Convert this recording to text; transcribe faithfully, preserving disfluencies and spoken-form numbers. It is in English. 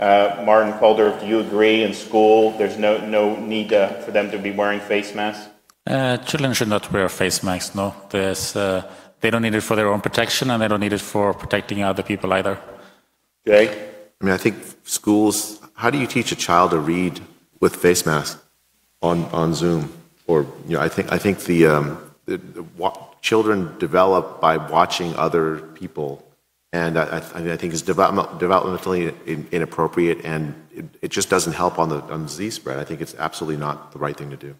Uh, Martin Calder, do you agree in school there's no, no need uh, for them to be wearing face masks? Uh, children should not wear face masks, no. There's, uh, they don't need it for their own protection, and they don't need it for protecting other people either. Jay? I mean, I think schools, how do you teach a child to read with face mask on, on Zoom? Or, you know, I think, I think the, um, the, the wa- children develop by watching other people, and I, I, I think it's development, developmentally in, inappropriate, and it, it just doesn't help on the, on the disease spread. I think it's absolutely not the right thing to do.